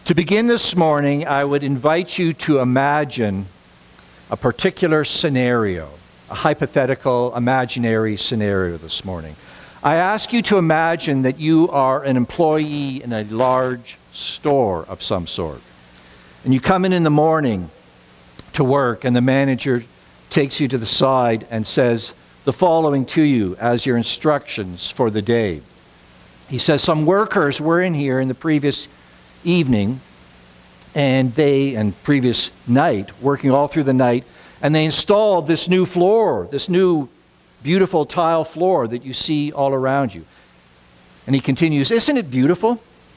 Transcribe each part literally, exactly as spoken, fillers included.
To begin this morning, I would invite you to imagine a particular scenario, a hypothetical, imaginary scenario this morning. I ask you to imagine that you are an employee in a large store of some sort. And you come in in the morning to work, and the manager takes you to the side and says the following to you as your instructions for the day. He says, some workers were in here in the previous evening, and they, and previous night, working all through the night, and they installed this new floor, this new beautiful tile floor that you see all around you. And he continues, isn't it beautiful?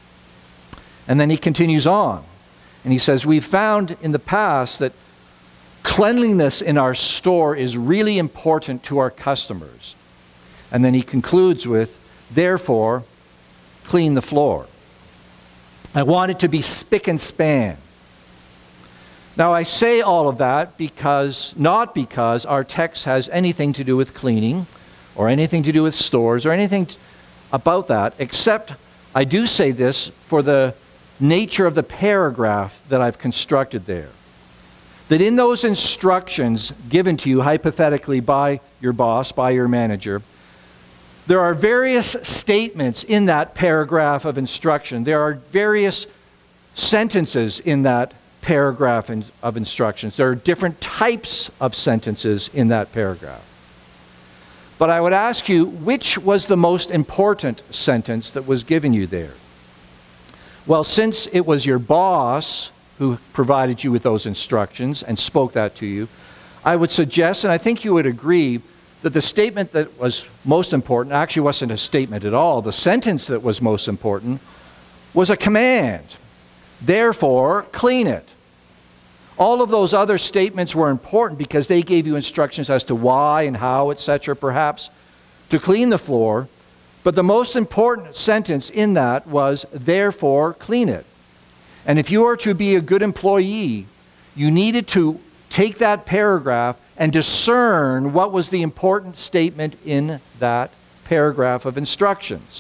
And then he continues on, and he says, we've found in the past that cleanliness in our store is really important to our customers. And then he concludes with, therefore, clean the floor. I want it to be spick and span. Now I say all of that because, not because our text has anything to do with cleaning or anything to do with stores or anything t- about that, except I do say this for the nature of the paragraph that I've constructed there. That in those instructions given to you hypothetically by your boss, by your manager, there are various statements in that paragraph of instruction. There are various sentences in that paragraph in, of instructions. There are different types of sentences in that paragraph. But I would ask you, which was the most important sentence that was given you there? Well, since it was your boss who provided you with those instructions and spoke that to you, I would suggest, and I think you would agree, that the statement that was most important actually wasn't a statement at all. The sentence that was most important was a command. Therefore, clean it. All of those other statements were important because they gave you instructions as to why and how, et cetera, perhaps, to clean the floor. But the most important sentence in that was, therefore, clean it. And if you are to be a good employee, you needed to take that paragraph and discern what was the important statement in that paragraph of instructions.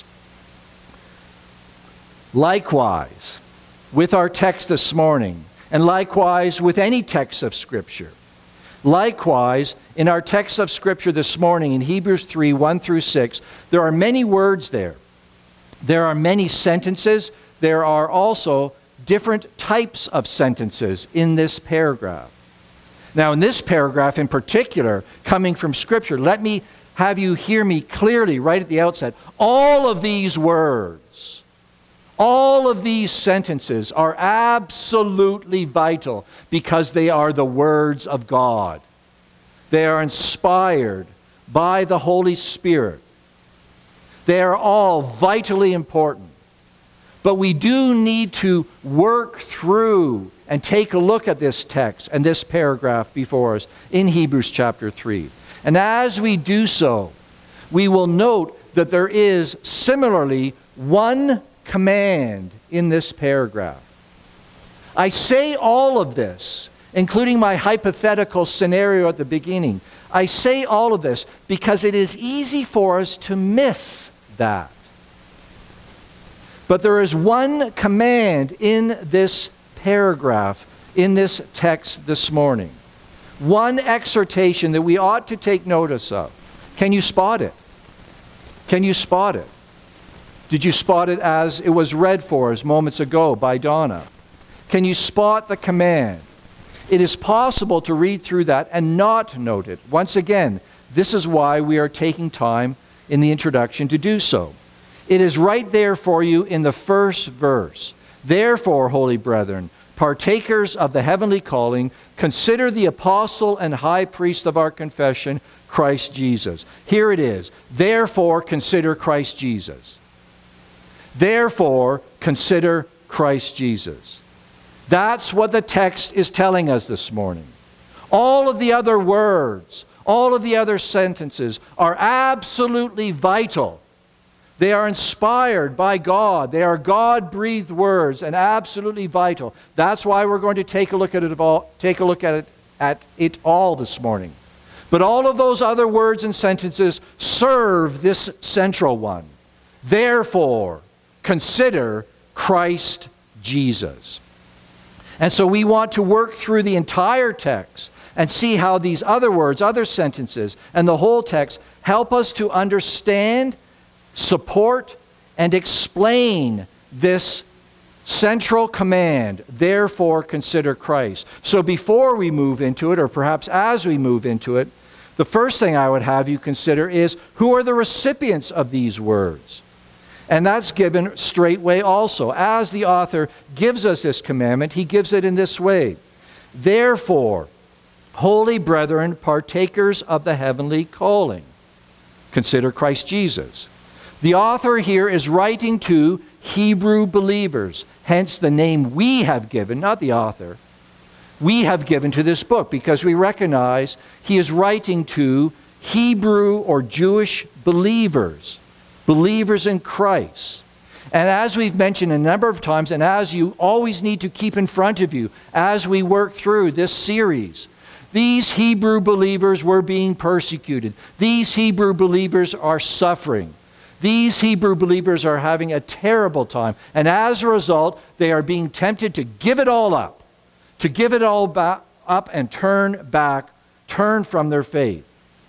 Likewise, with our text this morning, and likewise with any text of Scripture, likewise in our text of Scripture this morning in Hebrews three, one through six, there are many words there. There are many sentences. There are also different types of sentences in this paragraph. Now, in this paragraph in particular, coming from Scripture, let me have you hear me clearly right at the outset. All of these words, all of these sentences are absolutely vital because they are the words of God. They are inspired by the Holy Spirit. They are all vitally important. But we do need to work through and take a look at this text and this paragraph before us in Hebrews chapter three. And as we do so, we will note that there is similarly one command in this paragraph. I say all of this, including my hypothetical scenario at the beginning. I say all of this because it is easy for us to miss that. But there is one command in this paragraph, in this text this morning. One exhortation that we ought to take notice of. Can you spot it? Can you spot it? Did you spot it as it was read for us moments ago by Donna? Can you spot the command? It is possible to read through that and not note it. Once again, this is why we are taking time in the introduction to do so. It is right there for you in the first verse. Therefore, holy brethren, partakers of the heavenly calling, consider the apostle and high priest of our confession, Christ Jesus. Here it is. Therefore, consider Christ Jesus. Therefore, consider Christ Jesus. That's what the text is telling us this morning. All of the other words, all of the other sentences are absolutely vital. They are inspired by God. They are God-breathed words and absolutely vital. That's why we're going to take a look at it all, take a look at it, at it all this morning. But all of those other words and sentences serve this central one. Therefore, consider Christ Jesus. And so we want to work through the entire text and see how these other words, other sentences, and the whole text help us to understand, support, and explain this central command, therefore consider Christ. So before we move into it, or perhaps as we move into it, the first thing I would have you consider is, who are the recipients of these words? And that's given straightway also. As the author gives us this commandment, he gives it in this way. Therefore, holy brethren, partakers of the heavenly calling, consider Christ Jesus. The author here is writing to Hebrew believers, hence the name we have given, not the author, we have given to this book, because we recognize he is writing to Hebrew or Jewish believers, believers in Christ. And as we've mentioned a number of times, and as you always need to keep in front of you as we work through this series, these Hebrew believers were being persecuted. These Hebrew believers are suffering. These Hebrew believers are having a terrible time. And as a result, they are being tempted to give it all up, to give it all back up and turn back, turn from their faith.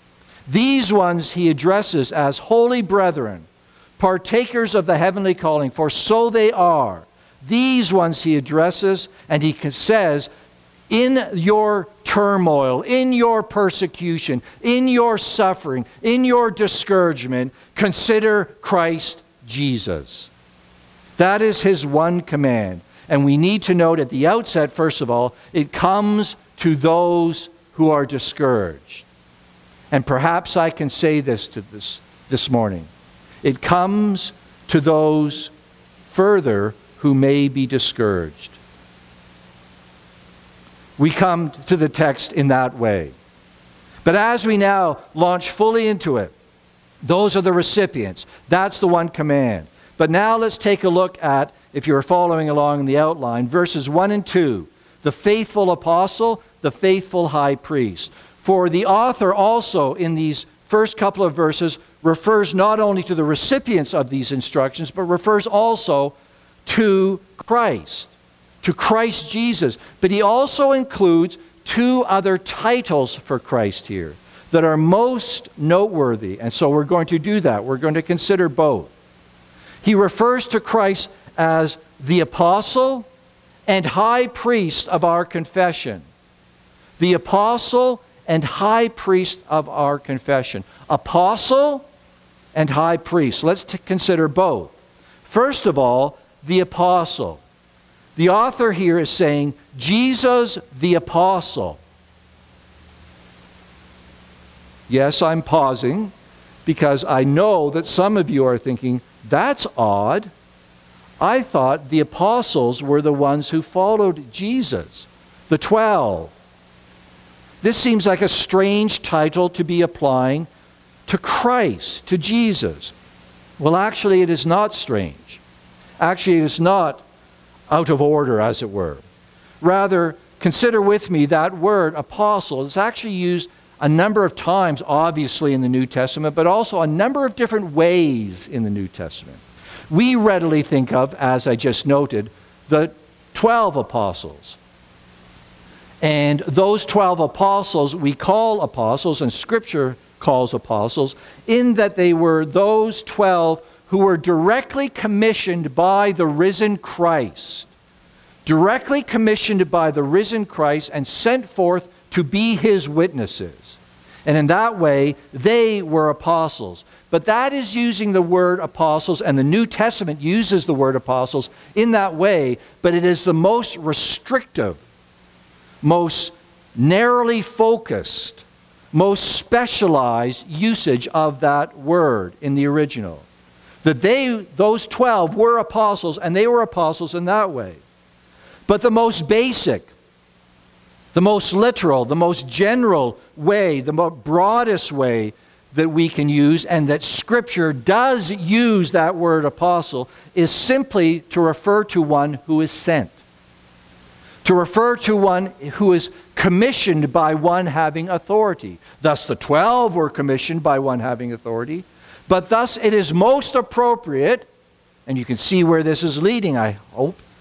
These ones he addresses as holy brethren, partakers of the heavenly calling, for so they are. These ones he addresses, and he says, in your turmoil, in your persecution, in your suffering, in your discouragement, consider Christ Jesus. That is his one command. And we need to note at the outset, first of all, it comes to those who are discouraged. And perhaps I can say this to this this morning. It comes to those further who may be discouraged. We come to the text in that way. But as we now launch fully into it, those are the recipients. That's the one command. But now let's take a look at, if you're following along in the outline, verses one and two. The faithful apostle, the faithful high priest. For the author also in these first couple of verses refers not only to the recipients of these instructions, but refers also to Christ, to Christ Jesus. But he also includes two other titles for Christ here that are most noteworthy. And so we're going to do that. We're going to consider both. He refers to Christ as the apostle and high priest of our confession. The apostle and high priest of our confession. Apostle and high priest. Let's t- consider both. First of all, the apostle. The author here is saying, Jesus the apostle. Yes, I'm pausing because I know that some of you are thinking, that's odd. I thought the apostles were the ones who followed Jesus, the twelve. This seems like a strange title to be applying to Christ, to Jesus. Well, actually, it is not strange. Actually, it is not out of order, as it were. Rather, consider with me that word, apostle, is actually used a number of times, obviously, in the New Testament, but also a number of different ways in the New Testament. We readily think of, as I just noted, the twelve apostles. And those twelve apostles we call apostles, and Scripture calls apostles, in that they were those twelve who were directly commissioned by the risen Christ. Directly commissioned by the risen Christ and sent forth to be his witnesses. And in that way, they were apostles. But that is using the word apostles, and the New Testament uses the word apostles in that way, but it is the most restrictive, most narrowly focused, most specialized usage of that word in the original. That they, those twelve, were apostles, and they were apostles in that way. But the most basic, the most literal, the most general way, the most broadest way that we can use, and that Scripture does use that word apostle, is simply to refer to one who is sent. To refer to one who is commissioned by one having authority. Thus the twelve were commissioned by one having authority. But thus it is most appropriate, and you can see where this is leading, I hope,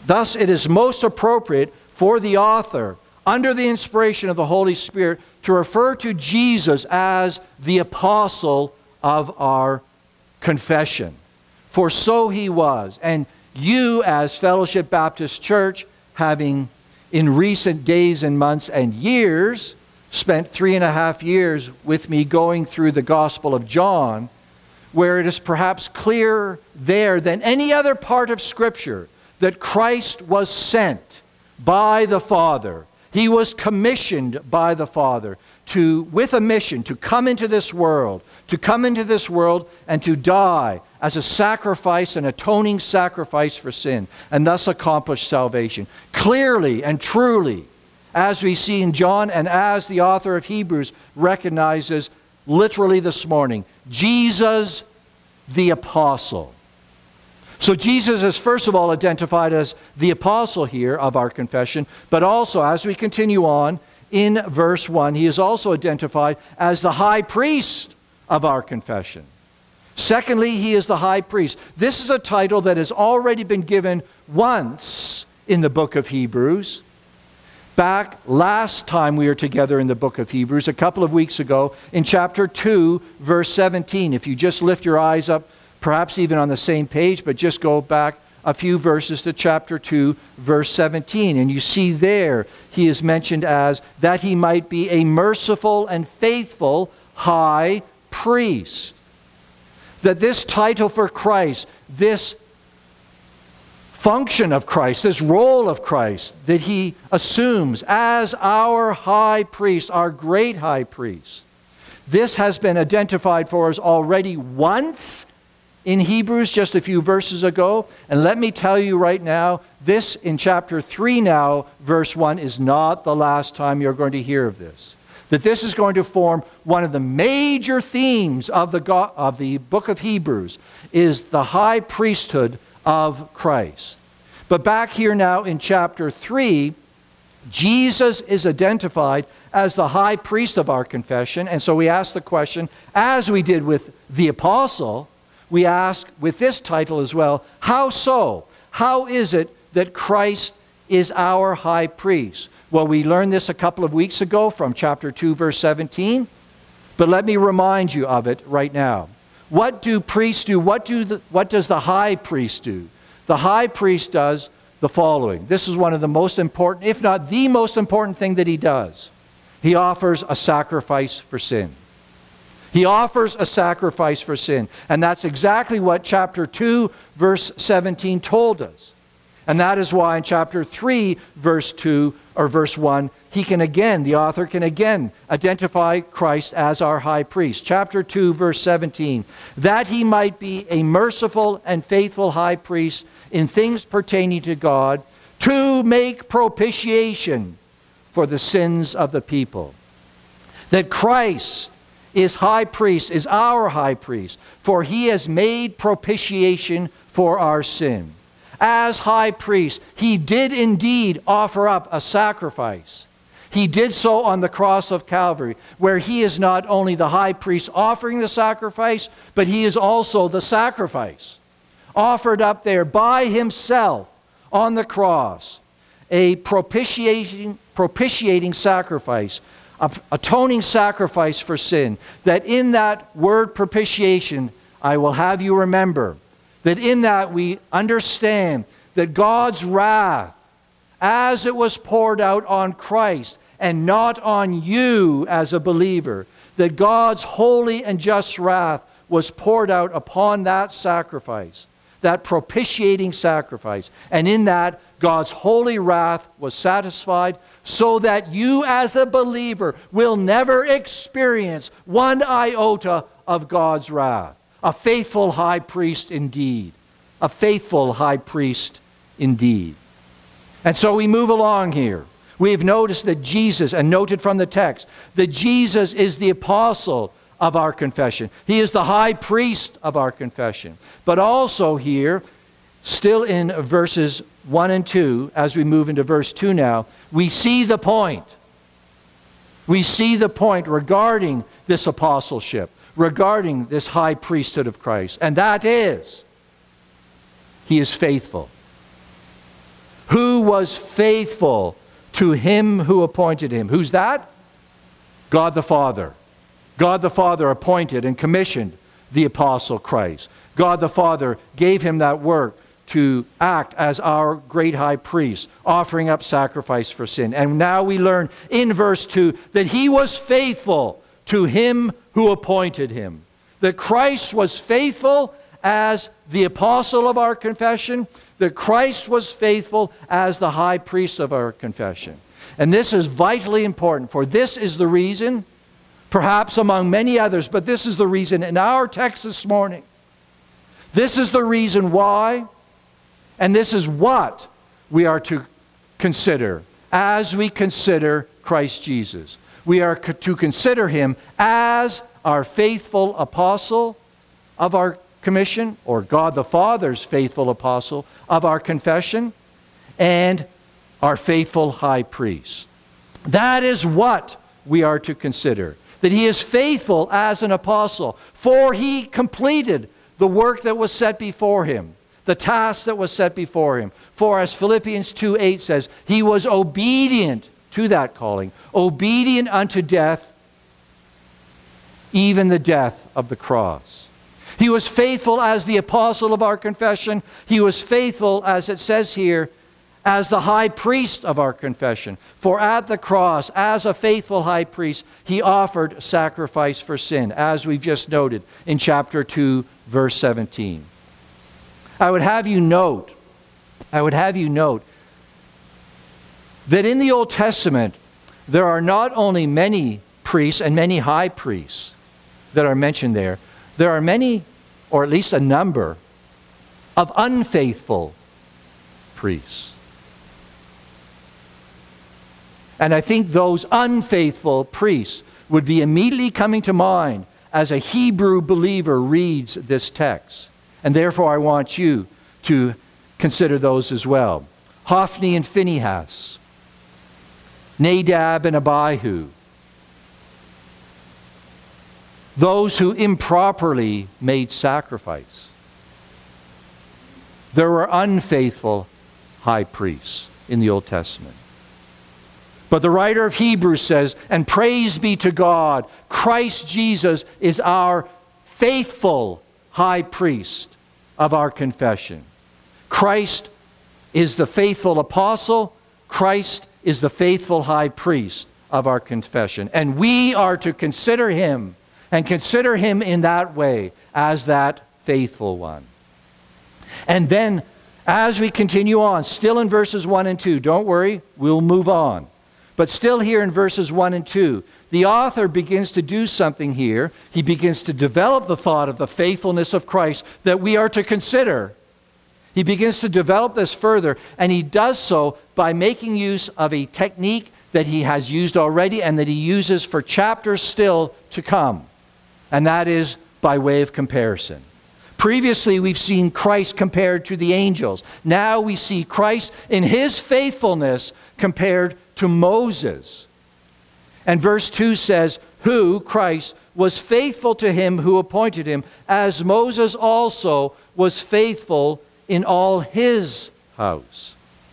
Thus, it is most appropriate for the author, under the inspiration of the Holy Spirit, to refer to Jesus as the apostle of our confession. For so he was. And you, as Fellowship Baptist Church, having in recent days and months and years spent three and a half years with me going through the Gospel of John, where it is perhaps clearer there than any other part of Scripture that Christ was sent by the Father. He was commissioned by the Father to, with a mission, to come into this world, to come into this world and to die as a sacrifice, an atoning sacrifice for sin, and thus accomplish salvation. Clearly and truly, as we see in John and as the author of Hebrews recognizes literally this morning, Jesus the apostle. So Jesus is first of all identified as the apostle here of our confession, but also as we continue on in verse one, he is also identified as the high priest of our confession. Secondly, he is the high priest. This is a title that has already been given once in the book of Hebrews. Back last time we were together in the book of Hebrews, a couple of weeks ago, in chapter two, verse seventeen. If you just lift your eyes up, perhaps even on the same page, but just go back a few verses to chapter two, verse seventeen. And you see there, he is mentioned as that he might be a merciful and faithful high priest. That this title for Christ, this function of Christ, this role of Christ that he assumes as our high priest, our great high priest, this has been identified for us already once in Hebrews just a few verses ago. And let me tell you right now, this in chapter three now, verse one, is not the last time you're going to hear of this. That this is going to form one of the major themes of the, God, of the book of Hebrews, is the high priesthood of Christ. But back here now in chapter three, Jesus is identified as the high priest of our confession. And so we ask the question, as we did with the apostle, we ask with this title as well, how so? How is it that Christ is our high priest? Well, we learned this a couple of weeks ago from chapter two, verse seventeen. But let me remind you of it right now. What do priests do? What, do the, what does the high priest do? The high priest does the following. This is one of the most important, if not the most important thing that he does. He offers a sacrifice for sin. He offers a sacrifice for sin. And that's exactly what chapter two, verse seventeen told us. And that is why in chapter three, verse two, or verse one, he can again, the author can again identify Christ as our high priest. Chapter two, verse seventeen, that he might be a merciful and faithful high priest in things pertaining to God, to make propitiation for the sins of the people. That Christ is high priest, is our high priest, for he has made propitiation for our sin. As high priest, he did indeed offer up a sacrifice. He did so on the cross of Calvary, where he is not only the high priest offering the sacrifice, but he is also the sacrifice offered up there by himself on the cross. A propitiating, propitiating sacrifice, an atoning sacrifice for sin. That in that word propitiation, I will have you remember, that in that we understand that God's wrath, as it was poured out on Christ and not on you as a believer, that God's holy and just wrath was poured out upon that sacrifice, that propitiating sacrifice. And in that, God's holy wrath was satisfied, so that you as a believer will never experience one iota of God's wrath. A faithful high priest indeed. A faithful high priest indeed. And so we move along here. We have noticed that Jesus, and noted from the text, that Jesus is the apostle of our confession. He is the high priest of our confession. But also here, still in verses one and two, as we move into verse two now, we see the point. We see the point regarding this apostleship, regarding this high priesthood of Christ. And that is, he is faithful. who was faithful to him who appointed him. Who's that? God the Father. God the Father appointed and commissioned the Apostle Christ. God the Father gave him that work to act as our great high priest, offering up sacrifice for sin. And now we learn in verse two that he was faithful to him who appointed him. That Christ was faithful as the apostle of our confession, that Christ was faithful as the high priest of our confession. And this is vitally important, for this is the reason, perhaps among many others, but this is the reason in our text this morning. This is the reason why, and this is what we are to consider as we consider Christ Jesus. We are to consider him as our faithful apostle of our commission, or God the Father's faithful apostle of our confession, and our faithful high priest. That is what we are to consider. That he is faithful as an apostle, for he completed the work that was set before him, the task that was set before him. For as Philippians two eight says, he was obedient to that calling, obedient unto death, even the death of the cross. He was faithful as the apostle of our confession. He was faithful, as it says here, as the high priest of our confession. For at the cross, as a faithful high priest, he offered sacrifice for sin, as we've just noted in chapter two, verse seventeen. I would have you note, I would have you note that in the Old Testament, there are not only many priests and many high priests that are mentioned there, there are many, or at least a number, of unfaithful priests. And I think those unfaithful priests would be immediately coming to mind as a Hebrew believer reads this text. And therefore I want you to consider those as well. Hophni and Phinehas, Nadab and Abihu, those who improperly made sacrifice. There were unfaithful high priests in the Old Testament. But the writer of Hebrews says, and praise be to God, Christ Jesus is our faithful high priest of our confession. Christ is the faithful apostle. Christ is the faithful high priest of our confession. And we are to consider him, and consider him in that way, as that faithful one. And then, as we continue on, still in verses one and two, don't worry, we'll move on. But still here in verses one and two, the author begins to do something here. He begins to develop the thought of the faithfulness of Christ that we are to consider. He begins to develop this further, and he does so by making use of a technique that he has used already and that he uses for chapters still to come. And that is by way of comparison. Previously, we've seen Christ compared to the angels. Now we see Christ in his faithfulness compared to Moses. And verse two says, who, Christ, was faithful to him who appointed him, as Moses also was faithful in all his house.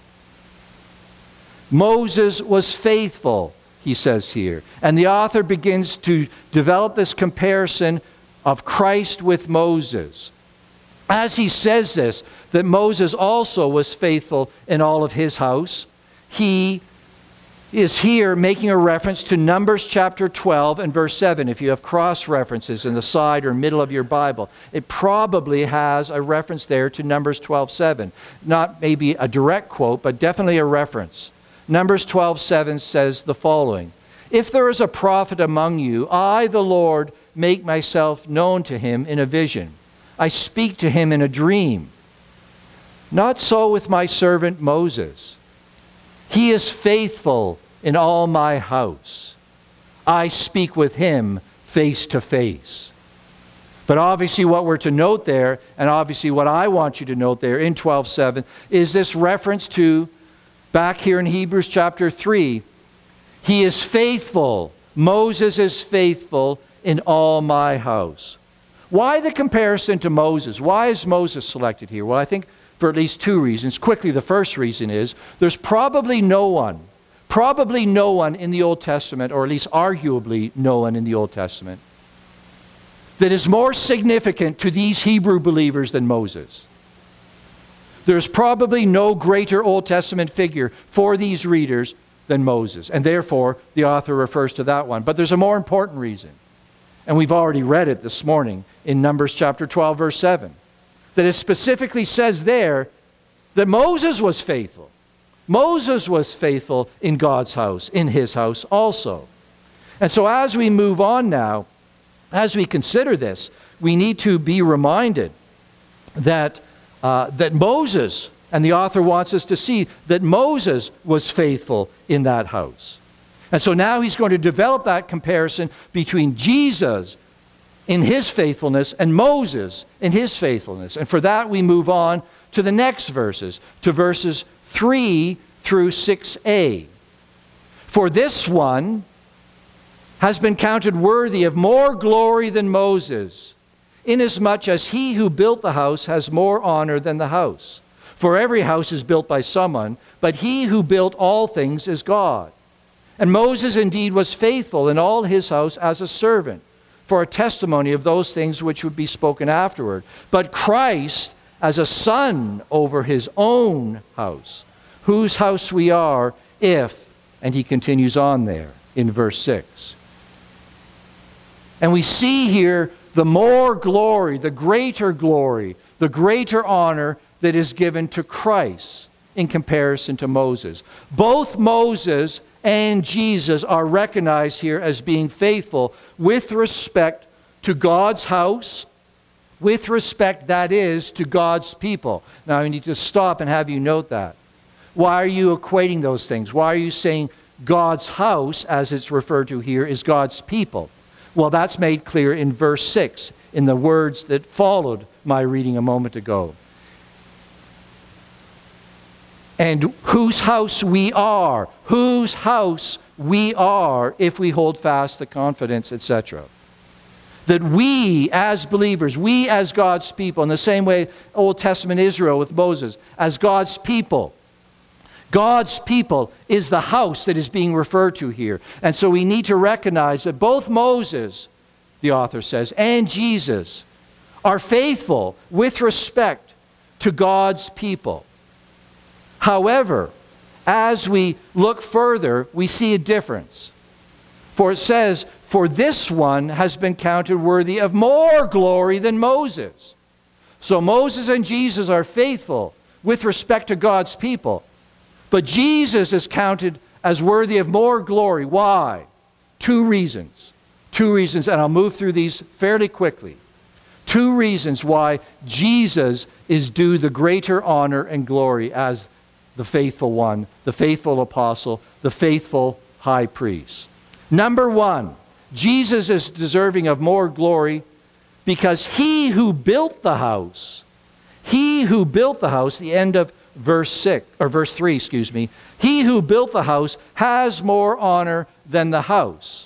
Moses was faithful, he says here. And the author begins to develop this comparison of Christ with Moses. As he says this, that Moses also was faithful in all of his house, he is here making a reference to Numbers chapter twelve and verse seven. If you have cross references in the side or middle of your Bible, it probably has a reference there to Numbers twelve seven. Not maybe a direct quote, but definitely a reference. Numbers twelve seven says the following: if there is a prophet among you, I, the Lord, make myself known to him in a vision. I speak to him in a dream. Not so with my servant Moses. He is faithful in all my house. I speak with him face to face. But obviously what we're to note there, and obviously what I want you to note there in twelve seven, is this reference to, back here in Hebrews chapter three, he is faithful. Moses is faithful in all my house. Why the comparison to Moses? Why is Moses selected here? Well, I think for at least two reasons. Quickly, the first reason is there's probably no one, probably no one in the Old Testament, or at least arguably no one in the Old Testament, that is more significant to these Hebrew believers than Moses. There's probably no greater Old Testament figure for these readers than Moses, and therefore the author refers to that one. But there's a more important reason, and we've already read it this morning in Numbers chapter twelve, verse seven, that it specifically says there that Moses was faithful. Moses was faithful in God's house, in his house also. And so as we move on now, as we consider this, we need to be reminded that, uh, that Moses, and the author wants us to see that Moses was faithful in that house. And so now he's going to develop that comparison between Jesus in his faithfulness and Moses in his faithfulness. And for that we move on to the next verses, to verses three through six a. For this one has been counted worthy of more glory than Moses, inasmuch as he who built the house has more honor than the house. For every house is built by someone, but he who built all things is God. And Moses indeed was faithful in all his house as a servant, for a testimony of those things which would be spoken afterward. But Christ as a son over his own house, whose house we are if, and he continues on there in verse six. And we see here the more glory, the greater glory, the greater honor that is given to Christ in comparison to Moses. Both Moses and Jesus are recognized here as being faithful with respect to God's house, with respect, that is, to God's people. Now, I need to stop and have you note that. Why are you equating those things? Why are you saying God's house, as it's referred to here, is God's people? Well, that's made clear in verse six, in the words that followed my reading a moment ago. And whose house we are, whose house we are if we hold fast the confidence, et cetera. That we as believers, we as God's people, in the same way Old Testament Israel with Moses, as God's people, God's people is the house that is being referred to here. And so we need to recognize that both Moses, the author says, and Jesus are faithful with respect to God's people. However, as we look further, we see a difference. For it says, for this one has been counted worthy of more glory than Moses. So Moses and Jesus are faithful with respect to God's people. But Jesus is counted as worthy of more glory. Why? Two reasons. Two reasons, and I'll move through these fairly quickly. Two reasons why Jesus is due the greater honor and glory as the faithful one, the faithful apostle, the faithful high priest. Number one, Jesus is deserving of more glory because he who built the house, he who built the house, the end of verse six, or verse three, excuse me, he who built the house has more honor than the house.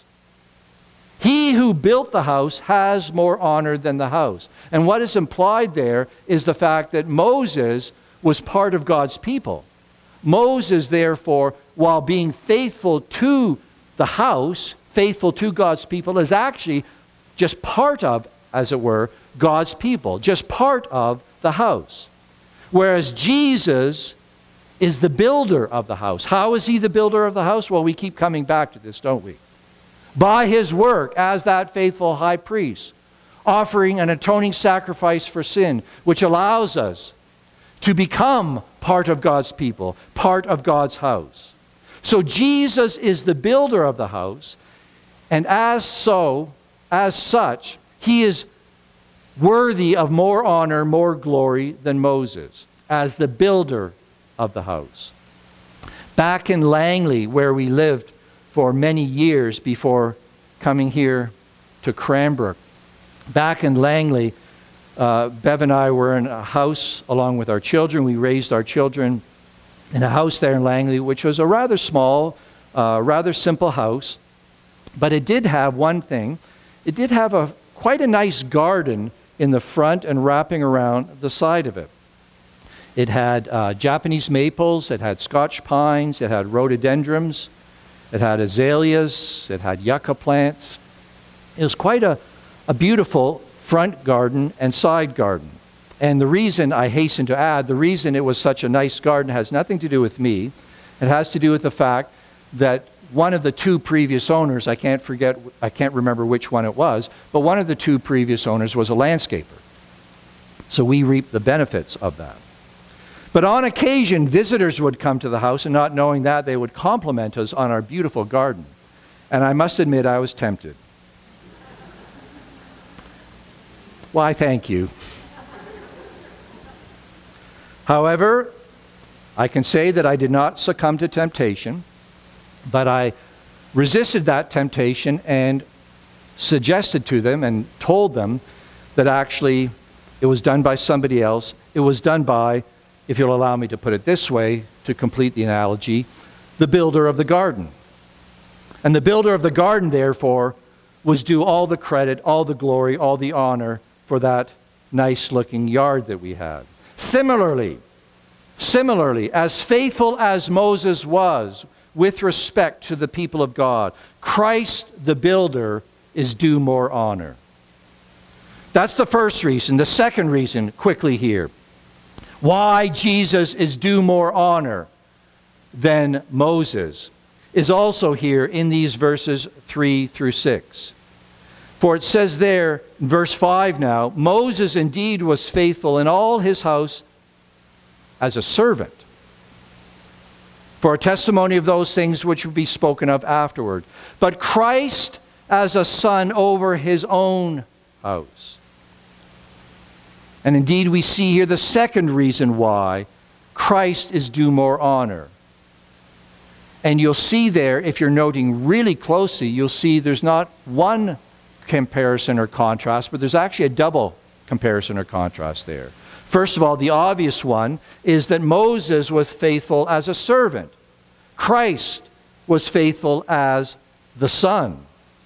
He who built the house has more honor than the house. And what is implied there is the fact that Moses was part of God's people. Moses, therefore, while being faithful to the house, faithful to God's people, is actually just part of, as it were, God's people, just part of the house. Whereas Jesus is the builder of the house. How is he the builder of the house? Well, we keep coming back to this, don't we? By his work as that faithful high priest, offering an atoning sacrifice for sin, which allows us to become part of God's people, part of God's house. So Jesus is the builder of the house, and as so, as such, he is worthy of more honor, more glory than Moses, as the builder of the house. Back in Langley, where we lived for many years before coming here to Cranbrook, back in Langley, uh, Bev and I were in a house along with our children. We raised our children in a house there in Langley, which was a rather small, uh, rather simple house, but it did have one thing. It did have a quite a nice garden in the front and wrapping around the side of it. It had uh, Japanese maples, it had Scotch pines, it had rhododendrons, it had azaleas, it had yucca plants. It was quite a, a beautiful front garden and side garden. And the reason, I hasten to add, the reason it was such a nice garden has nothing to do with me. It has to do with the fact that one of the two previous owners, I can't forget, I can't remember which one it was, but one of the two previous owners was a landscaper. So we reaped the benefits of that. But on occasion, visitors would come to the house, and not knowing that, they would compliment us on our beautiful garden. And I must admit, I was tempted. Why, thank you. However, I can say that I did not succumb to temptation, but I resisted that temptation and suggested to them and told them that actually it was done by somebody else. It was done by, if you'll allow me to put it this way, to complete the analogy, the builder of the garden. And the builder of the garden, therefore, was due all the credit, all the glory, all the honor for that nice-looking yard that we had. Similarly, similarly, as faithful as Moses was with respect to the people of God, Christ the builder is due more honor. That's the first reason. The second reason, quickly here, why Jesus is due more honor than Moses is also here in these verses three through six. For it says there, in verse five now, Moses indeed was faithful in all his house as a servant, for a testimony of those things which would be spoken of afterward. But Christ as a son over his own house. And indeed we see here the second reason why Christ is due more honor. And you'll see there, if you're noting really closely, you'll see there's not one comparison or contrast, but there's actually a double comparison or contrast there. First of all, the obvious one is that Moses was faithful as a servant. Christ was faithful as the son.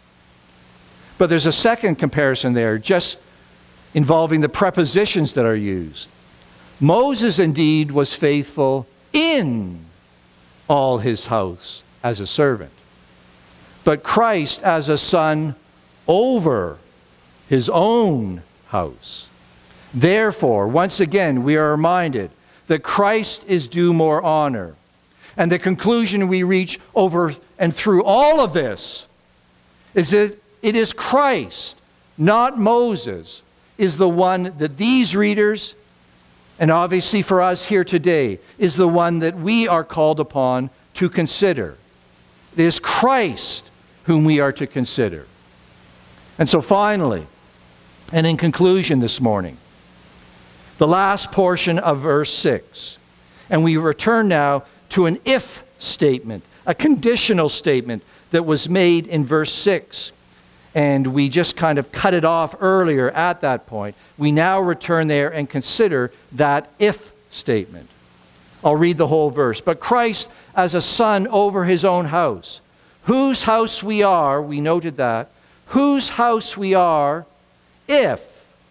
But there's a second comparison there, just involving the prepositions that are used. Moses indeed was faithful in all his house as a servant, but Christ as a son over his own house. Therefore, once again, we are reminded that Christ is due more honor. And the conclusion we reach over and through all of this is that it is Christ, not Moses, is the one that these readers, and obviously for us here today, is the one that we are called upon to consider. It is Christ whom we are to consider. And so finally, and in conclusion this morning, the last portion of verse six. And we return now to an if statement, a conditional statement that was made in verse six. And we just kind of cut it off earlier at that point. We now return there and consider that if statement. I'll read the whole verse. But Christ as a son over his own house, whose house we are, we noted that, whose house we are if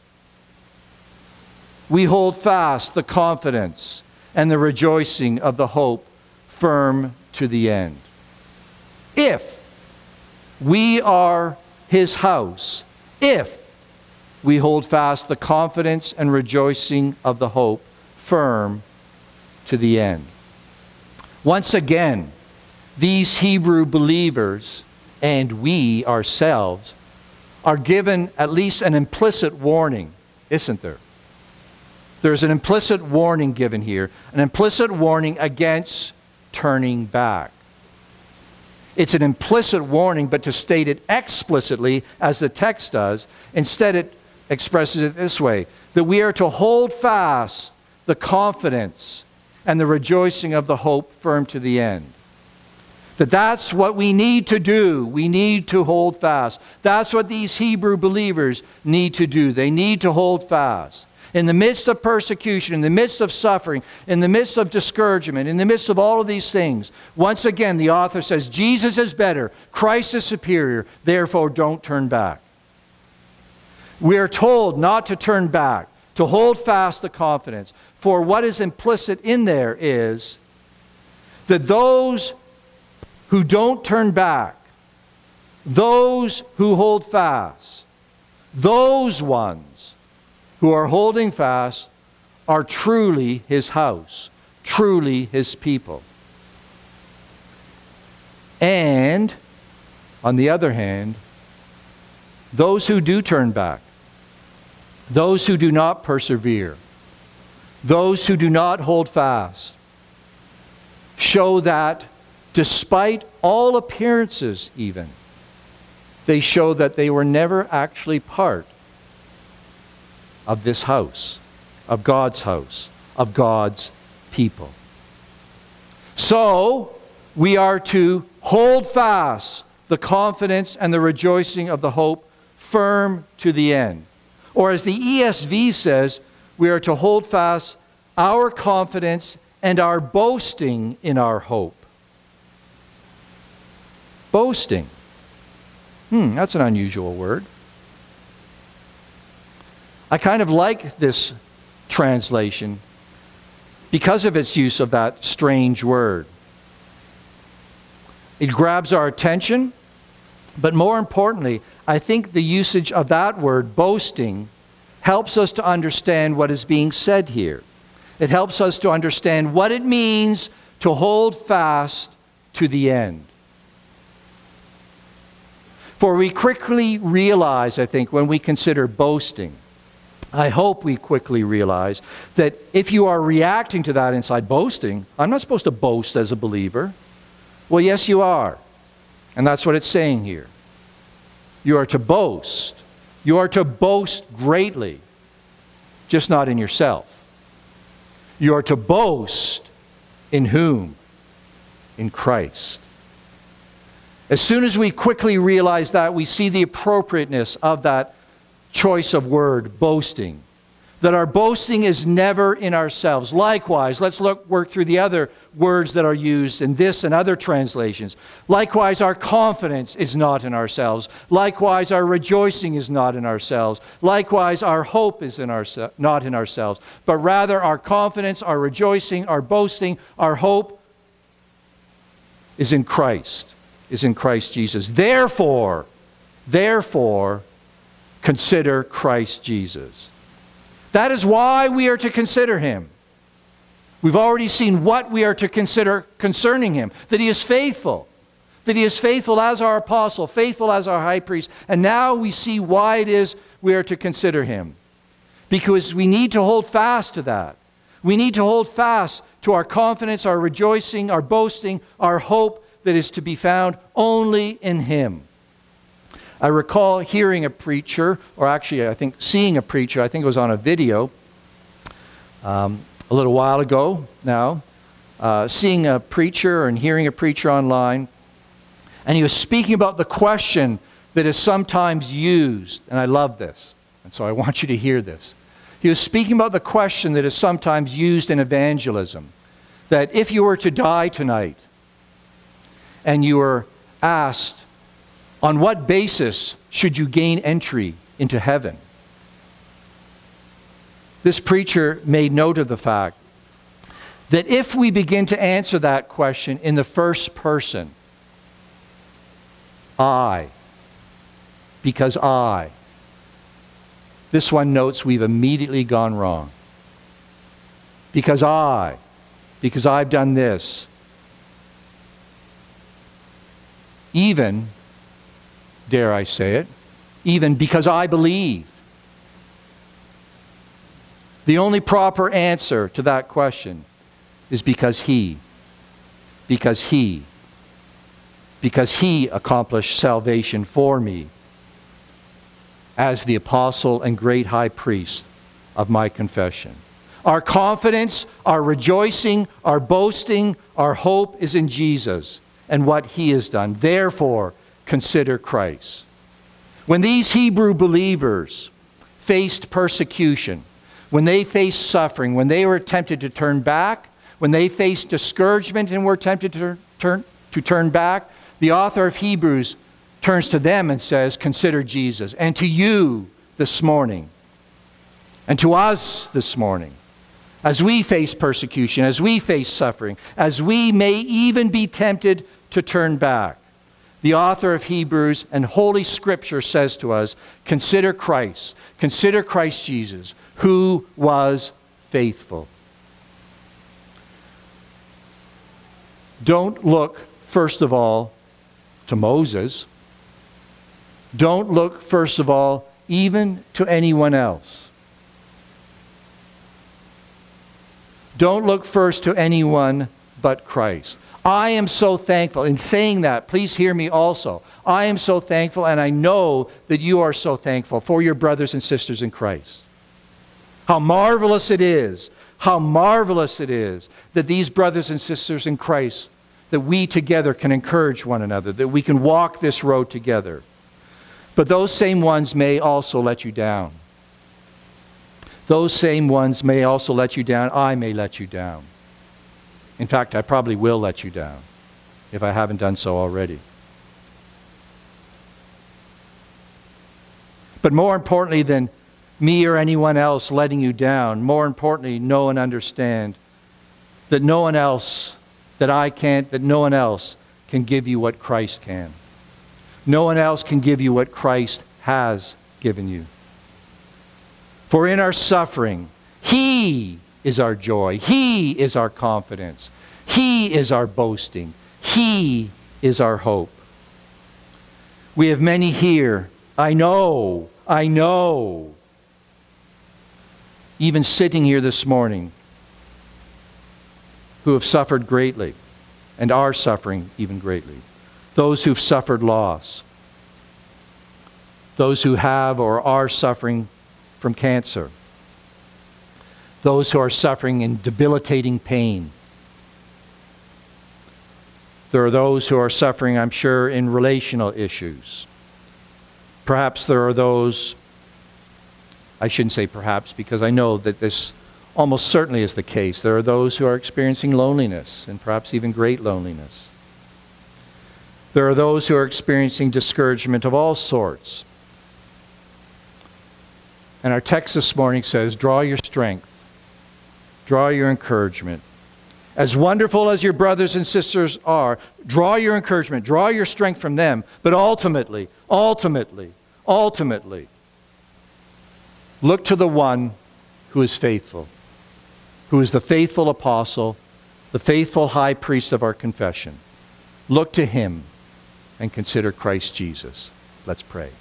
we hold fast the confidence and the rejoicing of the hope firm to the end. If we are his house, if we hold fast the confidence and rejoicing of the hope firm to the end. Once again, these Hebrew believers and we ourselves are given at least an implicit warning, isn't there? There's an implicit warning given here, an implicit warning against turning back. It's an implicit warning, but to state it explicitly, as the text does, instead it expresses it this way, that we are to hold fast the confidence and the rejoicing of the hope firm to the end. That that's what we need to do. We need to hold fast. That's what these Hebrew believers need to do. They need to hold fast. In the midst of persecution, in the midst of suffering, in the midst of discouragement, in the midst of all of these things, once again the author says, Jesus is better, Christ is superior, therefore don't turn back. We are told not to turn back, to hold fast the confidence. For what is implicit in there is that those who don't turn back, those who hold fast, those ones who are holding fast are truly His house, truly His people. And, on the other hand, those who do turn back, those who do not persevere, those who do not hold fast, show that despite all appearances even, they show that they were never actually part of this house, of God's house, of God's people. So, we are to hold fast the confidence and the rejoicing of the hope firm to the end. Or as the E S V says, we are to hold fast our confidence and our boasting in our hope. Boasting. Hmm, that's an unusual word. I kind of like this translation because of its use of that strange word. It grabs our attention, but more importantly, I think the usage of that word, boasting, helps us to understand what is being said here. It helps us to understand what it means to hold fast to the end. For we quickly realize, I think, when we consider boasting, I hope we quickly realize that if you are reacting to that inside, boasting, I'm not supposed to boast as a believer. Well, yes, you are. And that's what it's saying here. You are to boast. You are to boast greatly, just not in yourself. You are to boast in whom? In Christ. As soon as we quickly realize that, we see the appropriateness of that choice of word, boasting. That our boasting is never in ourselves. Likewise, let's look, work through the other words that are used in this and other translations. Likewise, our confidence is not in ourselves. Likewise, our rejoicing is not in ourselves. Likewise, our hope is in ourse- not in ourselves. But rather, our confidence, our rejoicing, our boasting, our hope is in Christ, is in Christ Jesus. Therefore, therefore, consider Christ Jesus. That is why we are to consider Him. We've already seen what we are to consider concerning Him. That He is faithful. That He is faithful as our apostle, faithful as our high priest. And now we see why it is we are to consider Him. Because we need to hold fast to that. We need to hold fast to our confidence, our rejoicing, our boasting, our hope that is to be found only in Him. I recall hearing a preacher, or actually I think seeing a preacher, I think it was on a video um, a little while ago now, uh, seeing a preacher and hearing a preacher online, and he was speaking about the question that is sometimes used, and I love this, and so I want you to hear this. He was speaking about the question that is sometimes used in evangelism, that if you were to die tonight, and you were asked, on what basis should you gain entry into heaven? This preacher made note of the fact that if we begin to answer that question in the first person, I, because I, this one notes we've immediately gone wrong. Because I, because I've done this. Even, dare I say it, even because I believe. The only proper answer to that question is because He, because He, because He accomplished salvation for me as the apostle and great high priest of my confession. Our confidence, our rejoicing, our boasting, our hope is in Jesus and what He has done. Therefore, consider Christ. When these Hebrew believers faced persecution, when they faced suffering, when they were tempted to turn back, when they faced discouragement and were tempted to turn, to turn back, the author of Hebrews turns to them and says, consider Jesus. And to you this morning, and to us this morning, as we face persecution, as we face suffering, as we may even be tempted to turn back. The author of Hebrews and Holy Scripture says to us, consider Christ, consider Christ Jesus, who was faithful. Don't look, first of all, to Moses. Don't look, first of all, even to anyone else. Don't look first to anyone but Christ. I am so thankful. In saying that, please hear me also. I am so thankful, and I know that you are so thankful for your brothers and sisters in Christ. How marvelous it is, how marvelous it is that these brothers and sisters in Christ, that we together can encourage one another, that we can walk this road together. But those same ones may also let you down. Those same ones may also let you down. I may let you down. In fact, I probably will let you down if I haven't done so already. But more importantly than me or anyone else letting you down, more importantly, know and understand that no one else, that I can't, that no one else can give you what Christ can. No one else can give you what Christ has given you. For in our suffering, He is our joy. He is our confidence. He is our boasting. He is our hope. We have many here, I know, I know, even sitting here this morning, who have suffered greatly and are suffering even greatly. Those who've suffered loss. Those who have or are suffering from cancer. Those who are suffering in debilitating pain. There are those who are suffering, I'm sure, in relational issues. Perhaps there are those, I shouldn't say perhaps, because I know that this almost certainly is the case. There are those who are experiencing loneliness, and perhaps even great loneliness. There are those who are experiencing discouragement of all sorts. And our text this morning says, draw your strength, draw your encouragement. As wonderful as your brothers and sisters are, draw your encouragement, draw your strength from them. But ultimately, ultimately, ultimately, look to the one who is faithful, who is the faithful apostle, the faithful high priest of our confession. Look to Him and consider Christ Jesus. Let's pray.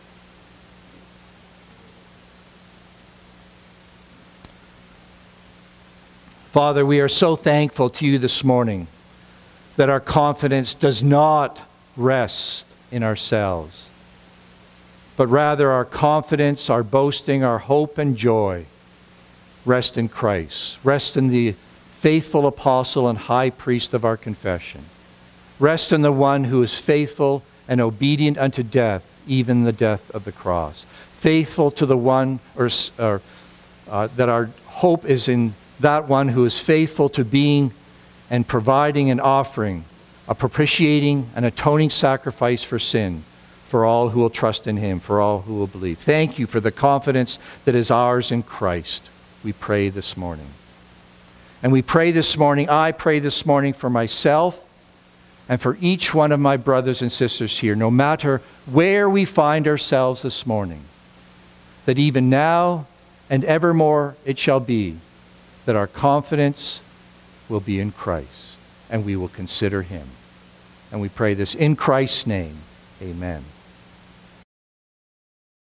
Father, we are so thankful to you this morning that our confidence does not rest in ourselves, but rather our confidence, our boasting, our hope and joy rest in Christ. Rest in the faithful apostle and high priest of our confession. Rest in the one who is faithful and obedient unto death, even the death of the cross. Faithful to the one, or, or uh, that our hope is in that one who is faithful to being and providing and offering a propitiating and atoning sacrifice for sin for all who will trust in Him, for all who will believe. Thank you for the confidence that is ours in Christ. We pray this morning. And we pray this morning, I pray this morning for myself and for each one of my brothers and sisters here, no matter where we find ourselves this morning, that even now and evermore it shall be, that our confidence will be in Christ, and we will consider Him. And we pray this in Christ's name. Amen.